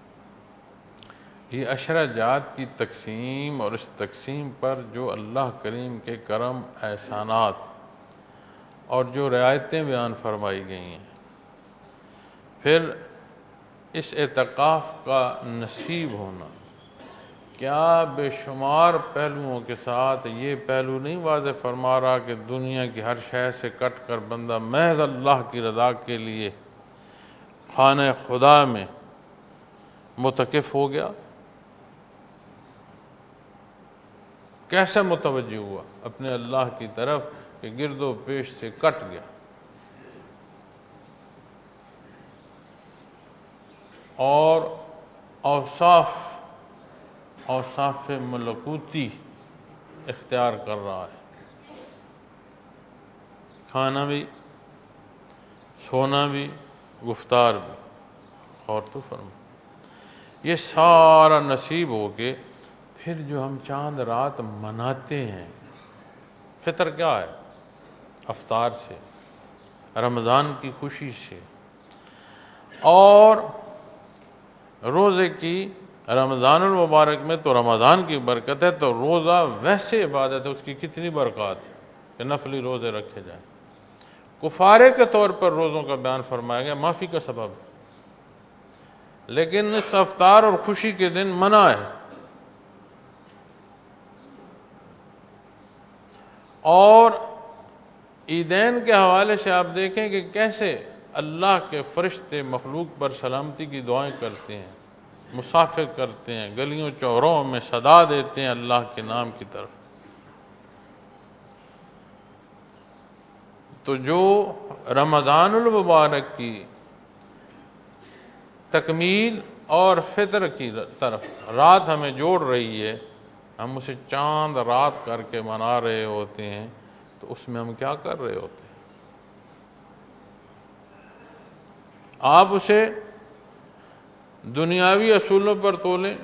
یہ عشرہ جات کی تقسیم اور اس تقسیم پر جو اللہ کریم کے کرم احسانات اور جو رعایتیں بیان فرمائی گئی ہیں، پھر اس اعتکاف کا نصیب ہونا کیا بے شمار پہلوؤں کے ساتھ. یہ پہلو نہیں واضح فرما رہا کہ دنیا کی ہر شے سے کٹ کر بندہ محض اللہ کی رضا کے لیے خانہ خدا میں متکف ہو گیا. کیسے متوجہ ہوا اپنے اللہ کی طرف کہ گرد و پیش سے کٹ گیا. اور اوصاف اوصاف ملکوتی اختیار کر رہا ہے. کھانا بھی، سونا بھی، گفتار بھی. اور تو فرما یہ سارا نصیب ہو کے پھر جو ہم چاند رات مناتے ہیں، فطر کیا ہے؟ افطار سے، رمضان کی خوشی سے. اور روزے کی رمضان المبارک میں تو رمضان کی برکت ہے، تو روزہ ویسے عبادت ہے، اس کی کتنی برکات ہے کہ نفلی روزے رکھے جائیں. کفارے کے طور پر روزوں کا بیان فرمایا گیا، معافی کا سبب، لیکن اس افطار اور خوشی کے دن منع ہے. اور عیدین کے حوالے سے آپ دیکھیں کہ کیسے اللہ کے فرشتے مخلوق پر سلامتی کی دعائیں کرتے ہیں، مسافر کرتے ہیں، گلیوں چوراہوں میں صدا دیتے ہیں اللہ کے نام کی طرف۔ تو جو رمضان المبارک کی تکمیل اور فطر کی طرف رات ہمیں جوڑ رہی ہے، ہم اسے چاند رات کر کے منا رہے ہوتے ہیں، تو اس میں ہم کیا کر رہے ہوتے ہیں؟ آپ اسے دنیاوی اصولوں پر تولیں،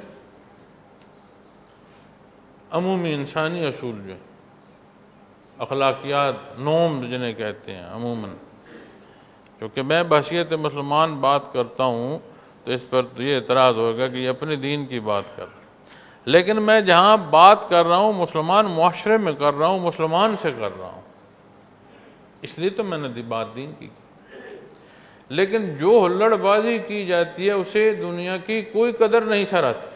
عمومی انسانی اصول جو ہیں، اخلاقیات، نوم جنہیں کہتے ہیں عموماً، کیونکہ میں بحیثیت مسلمان بات کرتا ہوں تو اس پر تو یہ اعتراض ہوگا کہ یہ اپنے دین کی بات کر رہا ہوں، لیکن میں جہاں بات کر رہا ہوں مسلمان معاشرے میں کر رہا ہوں، مسلمان سے کر رہا ہوں، اس لیے تو میں نے بات دین کی۔ لیکن جو ہلڑ بازی کی جاتی ہے اسے دنیا کی کوئی قدر نہیں سراتی۔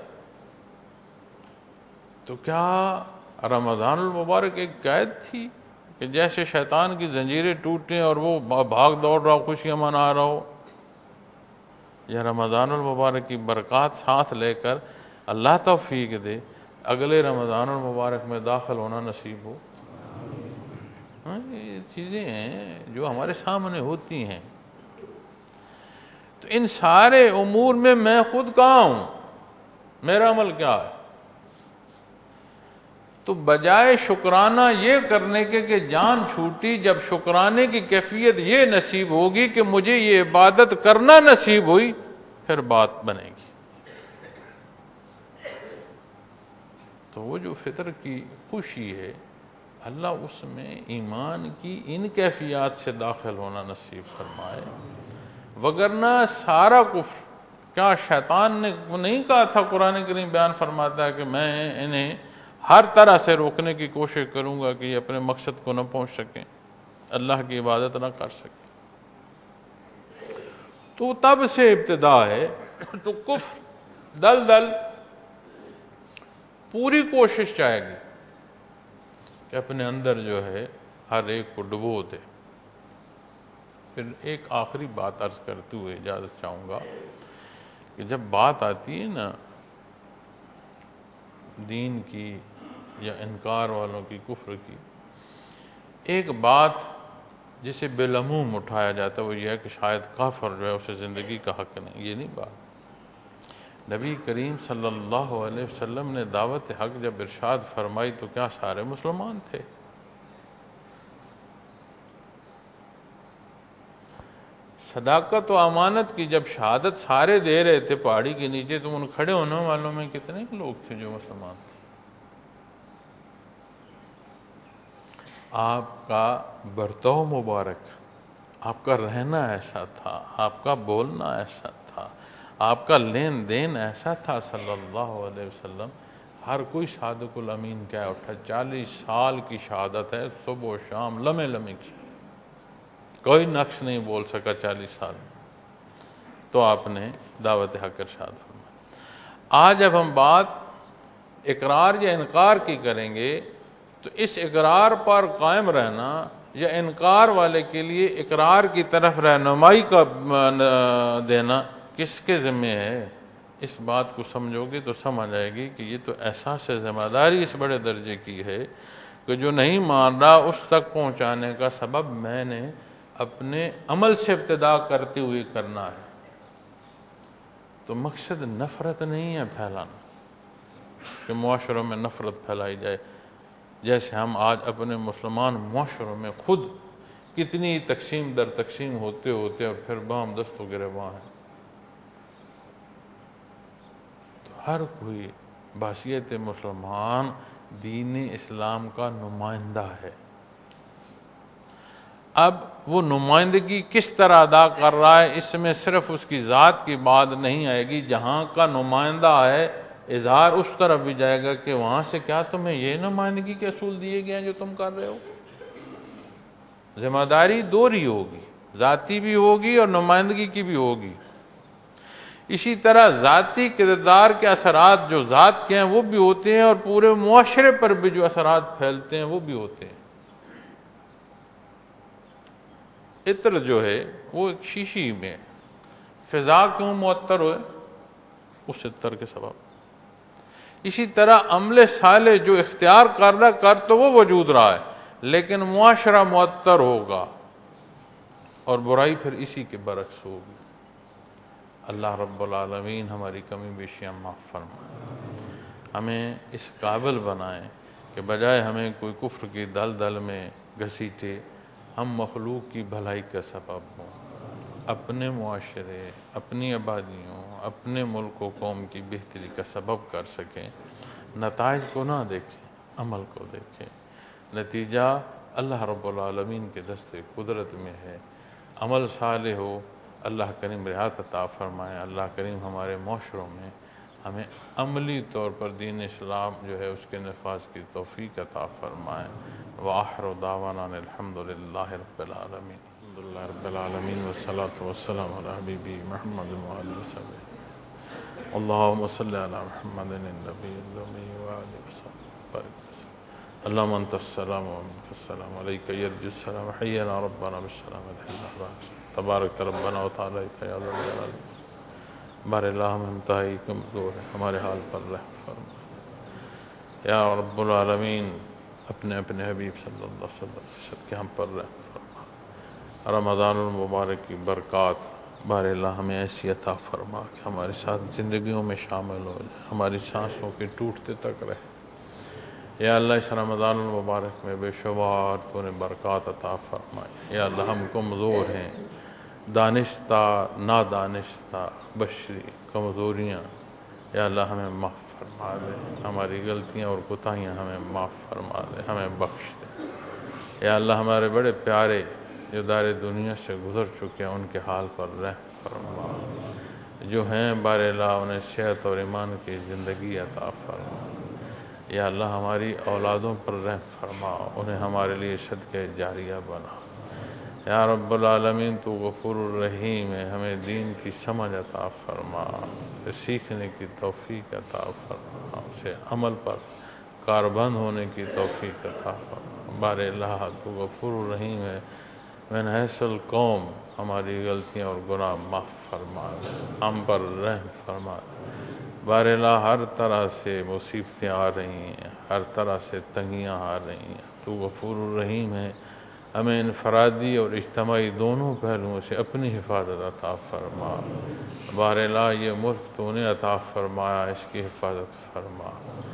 تو کیا رمضان المبارک ایک قید تھی کہ جیسے شیطان کی زنجیریں ٹوٹیں اور وہ بھاگ دوڑ رہا ہو، خوشیاں منا رہا ہو، یا رمضان المبارک کی برکات ساتھ لے کر اللہ توفیق دے اگلے رمضان المبارک میں داخل ہونا نصیب ہو؟ ہاں، یہ چیزیں ہیں جو ہمارے سامنے ہوتی ہیں۔ تو ان سارے امور میں میں خود کہاں ہوں، میرا عمل کیا ہے؟ تو بجائے شکرانہ یہ کرنے کے کہ جان چھوٹی، جب شکرانے کی کیفیت یہ نصیب ہوگی کہ مجھے یہ عبادت کرنا نصیب ہوئی، پھر بات بنے گی۔ تو وہ جو فطر کی خوشی ہے، اللہ اس میں ایمان کی ان کیفیات سے داخل ہونا نصیب فرمائے، وگرنہ سارا کفر، کیا شیطان نے نہیں کہا تھا؟ قرآن کریم بیان فرماتا ہے کہ میں انہیں ہر طرح سے روکنے کی کوشش کروں گا کہ یہ اپنے مقصد کو نہ پہنچ سکیں، اللہ کی عبادت نہ کر سکیں۔ تو تب سے ابتدا ہے، تو کفر دل دل پوری کوشش چاہے گی کہ اپنے اندر جو ہے ہر ایک کو ڈبو دے۔ پھر ایک آخری بات عرض کرتے ہوئے اجازت چاہوں گا کہ جب بات آتی ہے نا دین کی یا انکار والوں کی، کفر کی، ایک بات جسے بالعموم اٹھایا جاتا ہے وہ یہ ہے کہ شاید کافر جو ہے اسے زندگی کا حق نہیں۔ یہ نہیں بات۔ نبی کریم صلی اللہ علیہ وسلم نے دعوت حق جب ارشاد فرمائی تو کیا سارے مسلمان تھے؟ صداقت و امانت کی جب شہادت سارے دے رہے تھے پہاڑی کے نیچے، تو ان کھڑے ہونے والوں میں کتنے لوگ تھے جو مسلمان تھے؟ آپ کا برتاؤ مبارک، آپ کا رہنا ایسا تھا، آپ کا بولنا ایسا تھا، آپ کا لین دین ایسا تھا صلی اللہ علیہ وسلم۔ ہر کوئی صادق الامین کہہ اٹھا۔ چالیس سال کی شہادت ہے، صبح و شام لمحے لمحے کی، کوئی نقص نہیں بول سکا چالیس سال میں۔ تو آپ نے دعوت حق ارشاد فرمایا۔ آج جب ہم بات اقرار یا انکار کی کریں گے تو اس اقرار پر قائم رہنا یا انکار والے کے لیے اقرار کی طرف رہنمائی کا دینا کس کے ذمہ ہے؟ اس بات کو سمجھو گے تو سمجھ آئے گی کہ یہ تو احساس ذمہ داری اس بڑے درجے کی ہے کہ جو نہیں مان رہا اس تک پہنچانے کا سبب میں نے اپنے عمل سے ابتدا کرتے ہوئے کرنا ہے۔ تو مقصد نفرت نہیں ہے پھیلانا کہ معاشروں میں نفرت پھیلائی جائے، جیسے ہم آج اپنے مسلمان معاشروں میں خود کتنی تقسیم در تقسیم ہوتے ہوتے اور پھر بام دست و گریباں ہیں۔ تو ہر کوئی بحیثیت مسلمان دین اسلام کا نمائندہ ہے۔ اب وہ نمائندگی کس طرح ادا کر رہا ہے، اس میں صرف اس کی ذات کی بات نہیں آئے گی، جہاں کا نمائندہ ہے اظہار اس طرف بھی جائے گا کہ وہاں سے کیا تمہیں یہ نمائندگی کے اصول دیے گئے ہیں جو تم کر رہے ہو۔ ذمہ داری دوہری ہوگی، ذاتی بھی ہوگی اور نمائندگی کی بھی ہوگی۔ اسی طرح ذاتی کردار کے اثرات جو ذات کے ہیں وہ بھی ہوتے ہیں، اور پورے معاشرے پر بھی جو اثرات پھیلتے ہیں وہ بھی ہوتے ہیں۔ عطر جو ہے وہ ایک شیشی میں، فضا کیوں معطر ہوئے؟ اس عطر کے سبب۔ اسی طرح عمل صالح جو اختیار کر رہا کر تو وہ وجود رہا ہے، لیکن معاشرہ معطر ہوگا اور برائی پھر اسی کے برعکس ہوگی۔ اللہ رب العالمین ہماری کمی بیشیاں معاف فرمائے، ہمیں اس قابل بنائیں کہ بجائے ہمیں کوئی کفر کی دل دل میں گھسیٹے، ہم مخلوق کی بھلائی کا سبب ہوں، اپنے معاشرے، اپنی آبادیوں، اپنے ملک و قوم کی بہتری کا سبب کر سکیں۔ نتائج کو نہ دیکھیں، عمل کو دیکھیں۔ نتیجہ اللہ رب العالمین کے دست قدرت میں ہے۔ عمل صالح ہو، اللہ کریم رعایت عطا فرمائے۔ اللہ کریم ہمارے معاشروں میں ہمیں عملی طور پر دین اسلام جو ہے اس کے نفاذ کی توفیق عطا فرمائے۔ وآخر دعوانا الحمد للہ رب العالمین۔ الحمد للہ رب العالمین والصلاة والسلام علی حبیبی محمد وآلہ وسلم۔ اللہم صلی علی محمد النبی الأمی وآلہ وسلم۔ اللہم انت السلام ومنک السلام علیک یرجو السلام حینا ربنا بالسلام تبارک ربنا وتعالیٰ یا ذا الجلال۔ بار اللہ ہم انتہائی کمزور ہیں، ہمارے حال پر رحم فرما یا رب العالمین۔ اپنے اپنے حبیب صلی اللہ علیہ وسلم صدقے ہم پر رحم فرما۔ رمضان المبارک کی برکات بار اللہ ہمیں ایسی عطا فرما کہ ہمارے ساتھ زندگیوں میں شامل ہو جائے، ہماری سانسوں کے ٹوٹتے تک رہے۔ یا اللہ اس رمضان المبارک میں بے شمار تو نے برکات عطا فرمائی۔ یا اللہ ہم کمزور ہیں، دانستہ نادانستہ بشری کمزوریاں، یا اللہ ہمیں معاف فرما دے، ہماری غلطیاں اور کوتاہیاں ہمیں معاف فرما دے، ہمیں بخش دے۔ یا اللہ ہمارے بڑے پیارے جو دار دنیا سے گزر چکے ہیں ان کے حال پر رحم فرما، جو ہیں بار اللہ انہیں صحت اور ایمان کی زندگی عطا فرما۔ یا اللہ ہماری اولادوں پر رحم فرما، انہیں ہمارے لیے صدقہ جاریہ بنا۔ یا رب العالمین تو غفور الرحیم ہے، ہمیں دین کی سمجھ عطا فرما، اسے سیکھنے کی توفیق عطا فرما، اسے عمل پر کاربند ہونے کی توفیق عطا فرما۔ بار اللہ تو غفور الرحیم ہے، من حیث القوم ہماری غلطیاں اور گناہ معاف فرما، ہم پر رحم فرما۔ بار اللہ ہر طرح سے مصیبتیں آ رہی ہیں، ہر طرح سے تنگیاں آ رہی ہیں، تو غفور الرحیم ہے، ہمیں انفرادی اور اجتماعی دونوں پہلوؤں سے اپنی حفاظت عطا فرما۔ بار اللہ یہ ملک تو نے عطا فرمایا، اس کی حفاظت فرما۔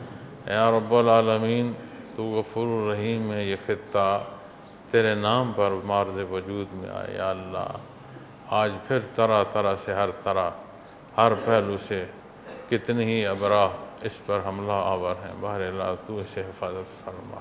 یا رب العالمین تو غفور الرحیم ہے، یہ خطہ تیرے نام پر معرض وجود میں آئے۔ یا اللہ آج پھر طرح طرح سے ہر طرح ہر پہلو سے کتنی ہی ابراہ اس پر حملہ آور ہیں، بہر اللہ تو اسے حفاظت فرما۔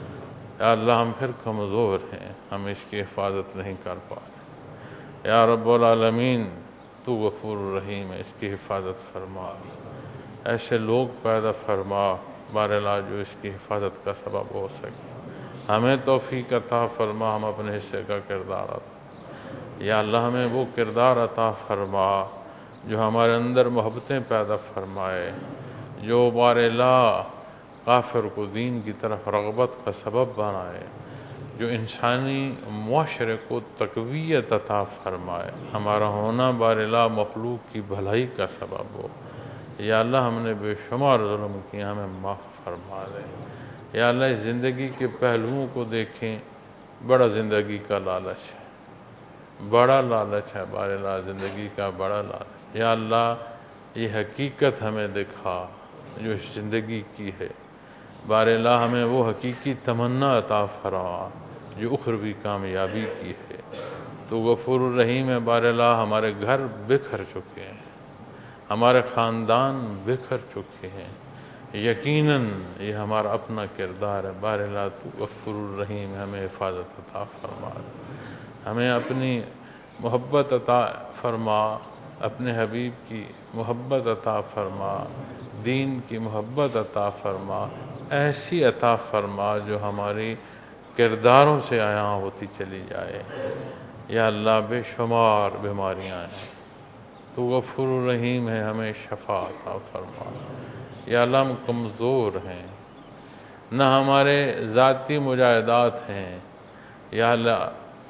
یا اللہ ہم پھر کمزور ہیں، ہم اس کی حفاظت نہیں کر پائے۔ یا رب العالمین تو غفور الرحیم ہے، اس کی حفاظت فرما۔ ایسے لوگ پیدا فرما بہر اللہ جو اس کی حفاظت کا سبب ہو سکے۔ ہمیں توفیق عطا فرما، ہم اپنے حصے کا کردار عطا۔ یا اللہ ہمیں وہ کردار عطا فرما جو ہمارے اندر محبتیں پیدا فرمائے، جو بار اللہ کافر کو دین کی طرف رغبت کا سبب بنائے، جو انسانی معاشرے کو تقویت عطا فرمائے، ہمارا ہونا بار اللہ مخلوق کی بھلائی کا سبب ہو۔ یا اللہ ہم نے بے شمار ظلم کیے، ہمیں معاف فرما دے۔ یا اللہ اس زندگی کے پہلوؤں کو دیکھیں، بڑا زندگی کا لالچ ہے، بڑا لالچ ہے بار اللہ زندگی کا بڑا لالچ۔ یا اللہ یہ حقیقت ہمیں دکھا جو اس زندگی کی ہے، بار اللہ ہمیں وہ حقیقی تمنا عطا فرما جو اخروی کامیابی کی ہے۔ تو غفور الرحیم ہے، بار اللہ ہمارے گھر بکھر چکے ہیں، ہمارے خاندان بکھر چکے ہیں، یقیناً یہ ہمارا اپنا کردار ہے، بار اللہ تو غفور الرحیم ہے، ہمیں حفاظت عطا فرما، ہمیں اپنی محبت عطا فرما، اپنے حبیب کی محبت عطا فرما، دین کی محبت عطا فرما، ایسی عطا فرما جو ہماری کرداروں سے عیاں ہوتی چلی جائے۔ یا اللہ بے شمار بیماریاں ہیں، تو غفور الرحیم ہے، ہمیں شفا عطا فرما۔ یا اللہ ہم کمزور ہیں، نہ ہمارے ذاتی مجاہدات ہیں، یا اللہ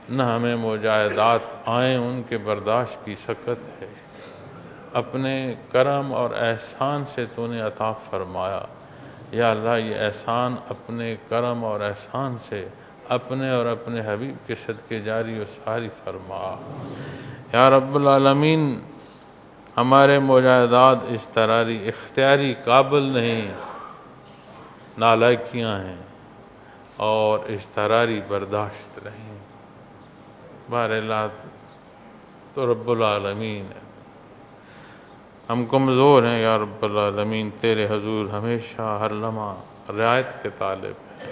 نہ ہمیں مجاہدات آئیں ان کے برداشت کی سکت ہے، اپنے کرم اور احسان سے تو نے عطا فرمایا۔ یا اللہ یہ احسان اپنے کرم اور احسان سے اپنے اور اپنے حبیب کے صدقے جاری و ساری فرما۔ یا رب العالمین ہمارے مجاہدات اضطراری اختیاری قابل نہیں، نالائکیاں ہیں اور اضطراری برداشت نہیں۔ بہرحال تو رب العالمین ہے، ہم کمزور ہیں یا رب العالمین، تیرے حضور ہمیشہ ہر لمحہ رعایت کے طالب ہیں۔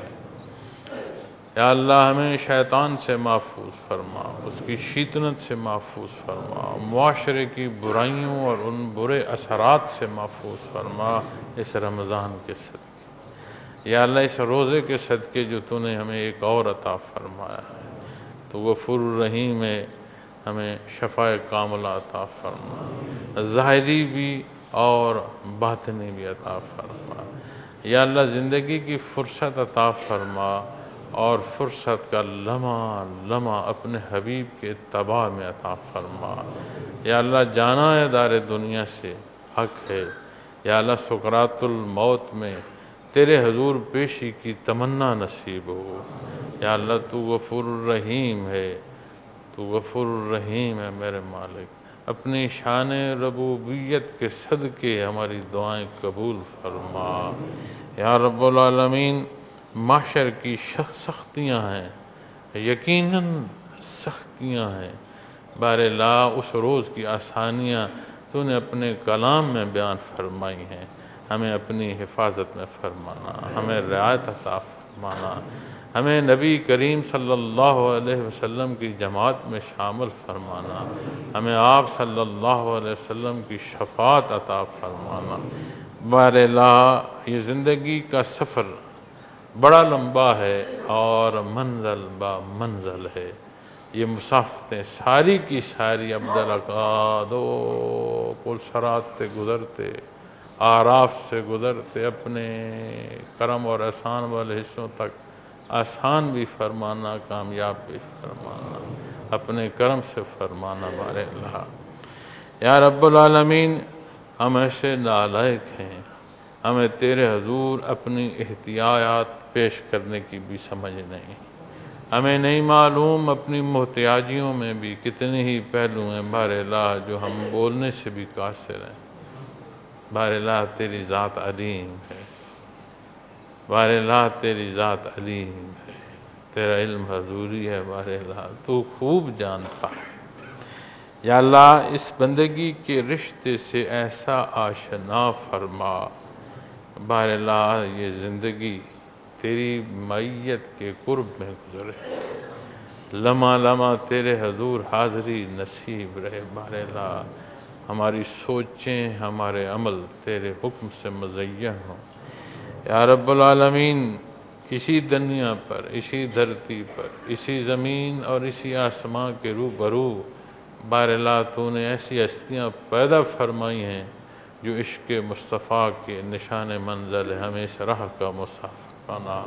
یا اللہ ہمیں شیطان سے محفوظ فرما، اس کی شیطنت سے محفوظ فرما، معاشرے کی برائیوں اور ان برے اثرات سے محفوظ فرما اس رمضان کے صدقے۔ یا اللہ اس روزے کے صدقے جو تو نے ہمیں ایک اور عطا فرمایا ہے، تو غفور الرحیم ہے، ہمیں شفاء کاملہ عطا فرما، ظاہری بھی اور باطنی بھی عطا فرما۔ یا اللہ زندگی کی فرصت عطا فرما اور فرصت کا لمحہ لمحہ اپنے حبیب کے اتباع میں عطا فرما۔ یا اللہ جانا ہے دار دنیا سے حق ہے، یا اللہ سکرات الموت میں تیرے حضور پیشی کی تمنا نصیب ہو۔ یا اللہ تو غفور الرحیم ہے، تو غفور الرحیم ہے میرے مالک، اپنی شان ربوبیت کے صدقے ہماری دعائیں قبول فرما۔ یا رب العالمین معاشر کی سختیاں ہیں، یقیناً سختیاں ہیں، بہراللہ اس روز کی آسانیاں تو نے اپنے کلام میں بیان فرمائی ہیں، ہمیں اپنی حفاظت میں فرمانا، ہمیں رعایت عطا فرمانا، ہمیں نبی کریم صلی اللہ علیہ وسلم کی جماعت میں شامل فرمانا، ہمیں آپ صلی اللہ علیہ وسلم کی شفاعت عطا فرمانا۔ بہرحال یہ زندگی کا سفر بڑا لمبا ہے اور منزل با منزل ہے، یہ مسافتیں ساری کی ساری عبدالعقاد و پلسرات سے گزرتے، آراف سے گزرتے، اپنے کرم اور احسان والے حصوں تک آسان بھی فرمانا، کامیاب بھی فرمانا، اپنے کرم سے فرمانا بارے اللہ۔ یا رب العالمین ہم ایسے نالائق ہیں، ہمیں تیرے حضور اپنی احتیاط پیش کرنے کی بھی سمجھ نہیں، ہمیں نہیں معلوم اپنی محتاجیوں میں بھی کتنے ہی پہلو ہیں بارے اللہ جو ہم بولنے سے بھی قاصر ہیں۔ بارے اللہ تیری ذات علیم ہے، بارے اللہ تیری ذات علیم ہے، تیرا علم حضوری ہے، بارے اللہ تو خوب جانتا ہے۔ یا اللہ اس بندگی کے رشتے سے ایسا آشنا فرما، بارے اللہ یہ زندگی تیری معیت کے قرب میں گزرے، لمحہ لمحہ تیرے حضور حاضری نصیب رہے، بارے اللہ ہماری سوچیں ہمارے عمل تیرے حکم سے مزین ہوں۔ یا رب العالمین اسی دنیا پر، اسی دھرتی پر، اسی زمین اور اسی آسمان کے روبرو بار اللہ تو نے ایسی ہستیاں پیدا فرمائی ہیں جو عشق مصطفیٰ کے نشان منزل ہے، ہمیں اس راہ کا مسافر بنا۔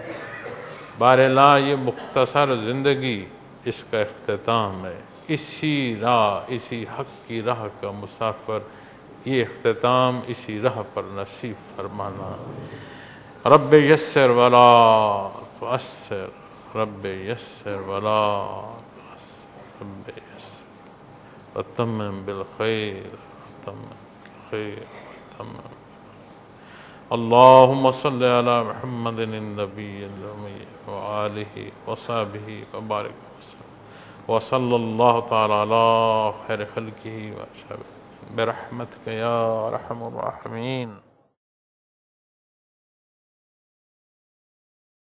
بار اللہ یہ مختصر زندگی اس کا اختتام ہے، اسی راہ، اسی حق کی راہ کا مسافر، یہ اختتام اسی راہ پر نصیب فرمانا۔ رب یسر ولا تعسر، رب یسر ولا تعسر، رب یسر وتمم بالخیر، وتمم بالخیر، وتمم۔ اللہم صلی علی محمد النبی الامی وآلہ وصحبہ وبارک وسلم، وصلی اللہ تعالی علی خیر خلقہ وصحبہ برحمتک یا ارحم الراحمین۔